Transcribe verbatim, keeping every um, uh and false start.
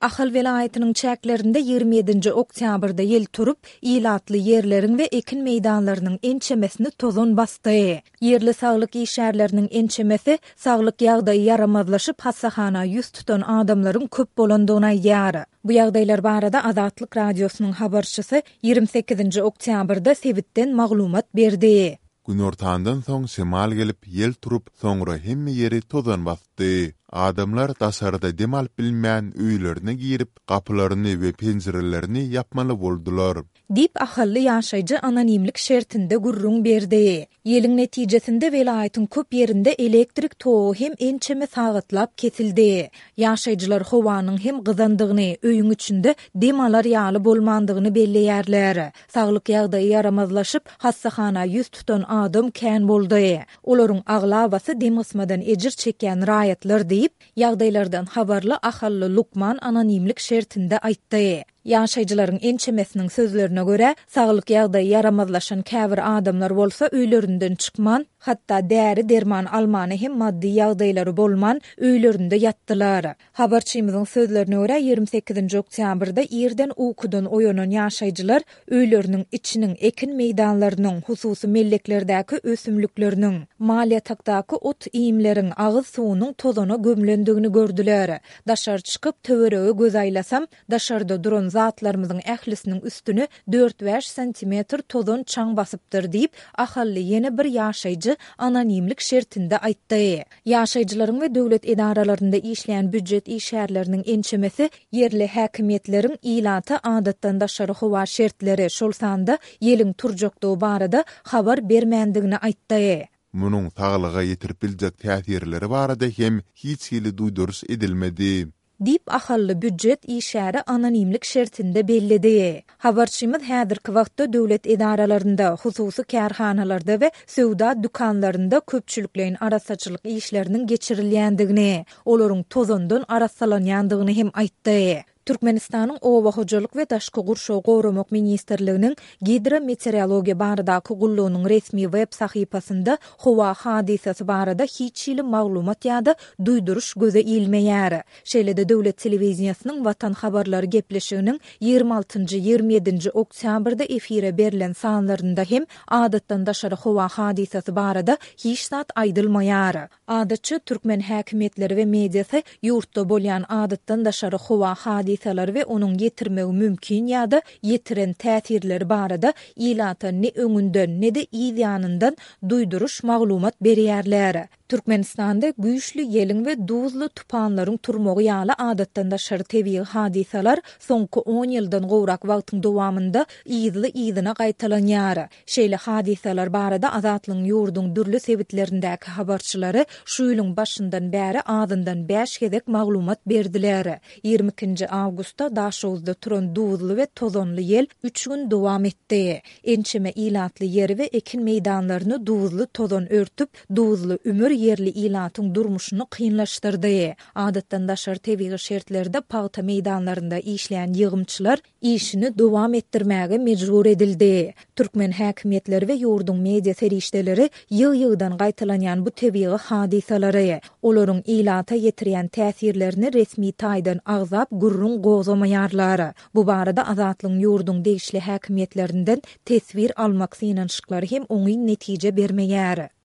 Ahal velayetynyň çäklerinde ýygrimi ýedinji oktýabrda ýel turup, ilatly ýerleriň we ekin meýdanlarynyň ençemesini tozon basty. Ýerli saglyk işärleriniň ençemesi saglyk ýagdaýy yaramazlaşyp hassahana ýüz tutan adamlaryň köp bolandygyna ýary. Bu ýagdaýlar barada Azatlyk radiosynyň habarçysy ýygrimi sekizinji oktýabrda Sebitden maglumat berdi. Gün ortaňdan soň şemal gelip ýel turup, soňra hemme ýeri tozan bastdy. Adamlar daşarda dem alyp bilmän öýlerine girip, gapylaryny we penjirelerini ýapmaly boldular. Dip ahally ýaşaýjy anonimlik şertinde gurrun berdi. Ýeliň netijesinde welaýatyň köp ýerinde elektrik togy hem ençeme saгатлap kesildi. Ýaşaýjylar howanyň hem gyzandygyny, öýüň içinde dem alar ýaly bolmandygyny belleýärler. Saglyk ýagdaýy yaramazlaşyp, hassahana ýüz tutan adam kän boldy. Olaryň aglabasy dem ysmadan ejir çeken raýatlar diýip, ýagdaýlardan habarly ahally Lukman anonimlik şertinde aýtdy. Ýaşaýjylaryň ençemesiniň sözlerine göre, saglyk ýagdaýy yaramazlaşan käbir adamlar bolsa öýlerinden çykman, hatda däri derman almany hem maddi ýagdaýlary bolman öýlerinde ýatdylar. Habarçymyzyň sözlerine göre ýygrimi sekizinji oktýabrda ýerden uykudan oýanan ýaşaýjylar öýleriniň içiniň ekin meýdanlarynyň, hususy melleklerdäki ösümlikleriniň, maliýatakdaky ot iýimleriň agyz suwunyň tozana gömlendigini gördüler. Daşar çykyp töwerege göz aýlasam, daşarda duran zatlarymyzyň ählisiniň üstüne dört beş santimetr tozon çaň basypdyr diýip ahally ýene bir ýaşaýjy anonimlik şertinde aýtdy. Ýaşaýjylaryň we döwlet edaralarynda işleýän büdjet işärleriniň ençemesi ýerli häkimetleriň ilaty adatdan daşary howa şertleri şol sanda ýeliň turjakdygy barada habar bermändigini aýtdy. Munyň saglyga ýetirip biljek täsirleri barada hem hiç ýyly duýdurys edilmedi. Dip ahally büdjet işäri anonimlik şertinde bellidi. Habarçymyz häzirki wagtda döwlet edaralarynda, hususy kärhanalarda we söwda dükanlarynda köpçüliklerin arasaçylyk işleriniň geçirilýändigini, olaryň tozondan arasalanýandygyny hem aýtdy. Türkmenistanyň Owa hojalyk we daşky gurşaw gowramak ministrliginiň gidrometeorologiýa baradaky gullugynyň resmi web sahypasynda howa hadisesi barada hiç ýyly maglumat ýa-da duýduruş göze ilmeýär. Şeýle-de döwlet telewiziýasynyň Watan habarlary gepleşiginiň ýygrimi altynjy ýygrimi ýedinji oktýabrda efire berilen sanlarynda hem adatdan daşary howa hadisesi barada hiç zat aýdylmaýar. Adatçy türkmen häkimetleri we mediasy ýurtda bolýan adatdan daşary howa hadisesi Hadisalar ve onun getirmegi mümkin ya da yetiren täsirleri barada ilata ne öňünden ne de ýanyndan duýduruş maglumat berýärler. Türkmenistanda güýçli ýeliň we duzly tupanlaryň turmagy ýaly adatdan daşary tebii hadisalar soňky on ýyldan gowrak wagtyň dowamında ýyzly ýyzyna gaýtalanýar. Şeýle hadisalar barada Azatlyň ýurdun dürli sebitlerindäki habarçylary şu ýylyň başyndan bäri azyndan beş gezek maglumat berdiler. ýygrimi ikinji awgustda Daşowuzda turan duzly we tozonly ýel üç gün dowam etdi. Ençeme ilatly ýeri we ekin meýdanlaryny duzly tozon örtüp, duzly ümür yerli ilatyň durmuşyny kynlaşdyrdy. Adatdan daşary tebii şertlerde paýta meýdanlarynda işleýän ýygymçylar işini dowam etdirmäge mejbur edildi. Türkmen häkimetleri we ýurdun media serişdeleri ýyl-ýyldan gaýtalanýan bu tebii hadisalary, olaryň ilata ýetirýän täsirlerini resmi taýdan agzap gurrun gozamaýarlar. Bu barada Azatlyň ýurdun degişli häkimetlerinden tesvir almak synanşyklary hem oňy netije bermeýär.